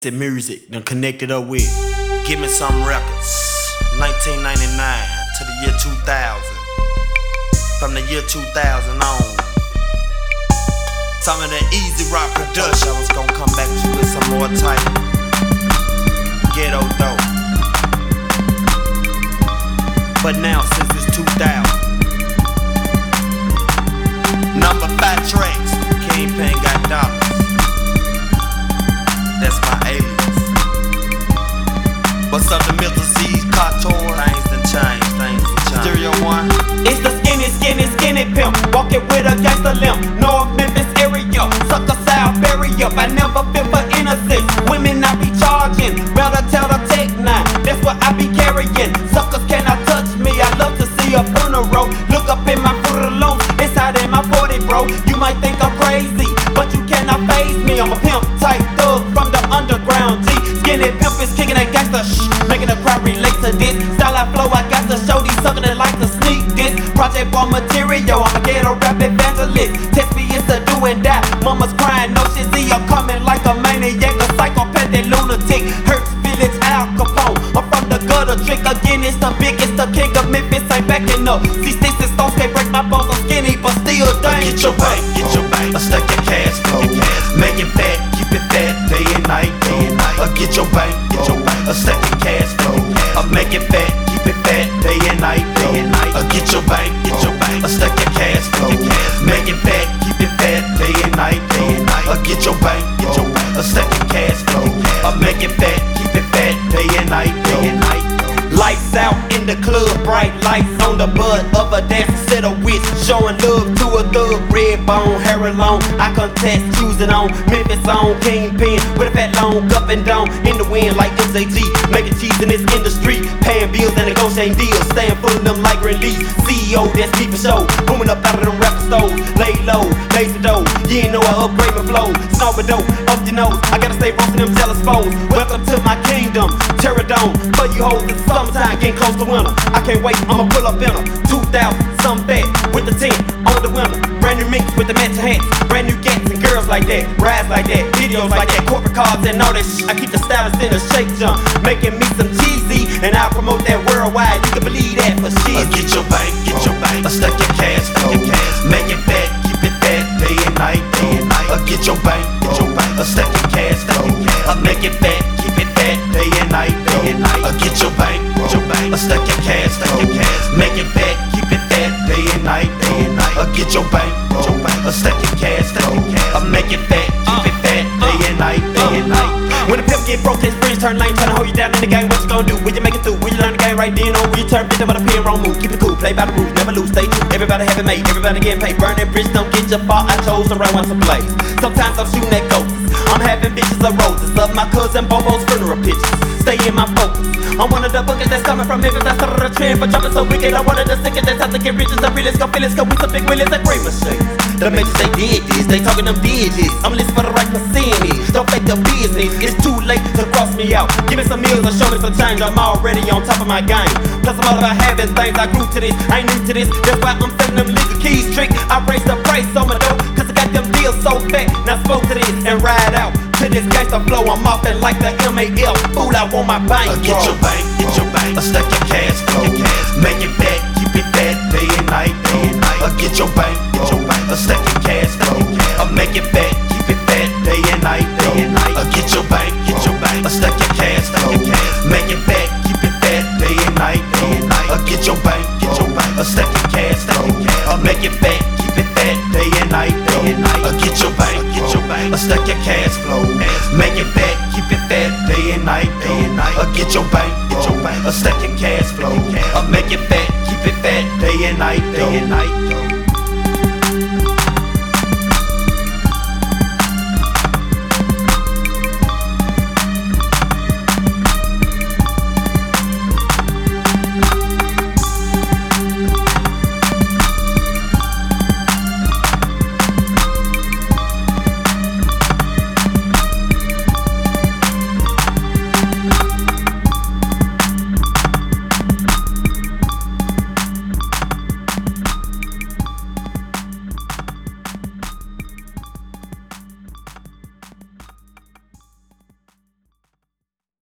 The music done connected up with Give Me Some Records, 1999 to the year 2000. From the year 2000 on, some of the easy rock production. I was gonna come back with some more type ghetto dope. But now since it's 2000, number 5 tracks, Kingpin got dollars. That's my alias. What's up, the Milton C's, Couture? Things done changed, Stereo One. It's the skinny pimp, walking with a gangster limp. North Memphis area, sucker South barrier. I never feel for innocence. Women I be charging, better tell the Tech 9. That's what I be carrying. Suckers cannot touch me. I love to see a funeral. Look up in my foot alone, inside in my 40, bro. You might think I'm crazy, but you cannot faze me. I'm a pimp type thug from the underground. G, skinny pimp is kicking that gangster shh, making the crowd relate to this style I flow. I got to show these suckers that like to sneak this. Project Ball material, I'm a ghetto rap evangelist. Test me, it's a do and die. Mama's crying, no shit, see I'm coming like a maniac, a psychopathic lunatic. Hurts feelings, Al Capone. I'm from the gutter, trick again, it's the biggest, the king of Memphis, ain't backing up. See, sticks and stones can't break my bones, I'm skinny, but still dang. Get your bank, stack your cash flow. Make it fat, keep it fat, day and night. Get your bank, stack your cash flow. Make it fat, keep it fat, day and night. Get your bank, stack your cash flow. Make it fat, keep it fat, day and night. Get your bank, stack your cash flow. Make it fat, keep it fat, day and night. Lights out in the club, bright lights on the butt of a dancer, set a witch, showing love to a thug, red bone, hair alone. I contest, choosing on Memphis on Kingpin with a fat long up and down in the wind like MJG, making cheese in this industry, paying bills and negotiating deals, staying full of them like release. CEO, that's me for show, booming up out of them record stores, lay low, lazy dough. You ain't know I upgrade my flow, snowing dope up your nose. I gotta stay roasting them jealous foes. Welcome to my kingdom, Terradome, for you hoes in summertime, getting close to winter. I can't wait, I'ma pull up in a 2000, some fat with the 10 on the winter. Brand new mix with the matching hats, brand new gats and girls like that, rides like that, videos like that, corporate cars and all that shit. I keep the stylist in a shake jump, making me some cheesy, and I'll promote that worldwide. You can believe that for shit. Get your bank, stack your cash flow. Make it fat, keep it fat, day and night. Get your bank, stack your cash flow. Make it fat, keep it fat, day and night. Get your bank, stack your cash flow. Make it fat, keep it fat, day and night. Get your bank, stack your cash flow. Make it fat, keep it fat, day and night. When the pimp get broke, his friends turn lame, tryna hold you down in the game. What you gonna do? Will you make it through? Will you learn the game right then? Or will you turn victim of the pen wrong move? Keep it cool, play by the rules, never lose, stay true. Everybody have it made, everybody getting paid. Burn that bridge, don't get your fault. I chose the right one to play. Sometimes I'm shooting at ghosts, I'm having bitches of roses, of my cousin Bobo's funeral pictures. Stay in my focus. I'm one of the bookers that's coming from Memphis. I started a trend for jumping so wicked. I wanted the sickest that's out to get riches. The realest go feelings, go with some big wheelies and great machines. The majors they did this, they talking them digits. I'm listening for the right percentage. Don't fake the business, it's too late to cross me out. Give me some meals or show me some change. I'm already on top of my game. Plus I'm all about having things. I grew to this, I ain't new to this. That's why I'm selling them legal keys trick. I raise the price on my dough, cause I got them deals so fat. Now spoke to this and ride out to this gangsta flow. I'm off it like the MAL. Fool, I want my bank. Get your bank, stack your cash flow. Make it fat, keep it fat, day and night. Get your bank, stack your cash flow. Make it fat, keep it fat, day and night. Get your bank, stack your cash flow. Make it fat, keep it fat, day and night. Get your bank, stack your cash flow. Make it fat, keep it fat, day and night. Get your bank, stack your cash flow. Make it fat, keep it fat, day and night. Get your bank, stack your cash flow. Make it fat, keep it fat, day and night.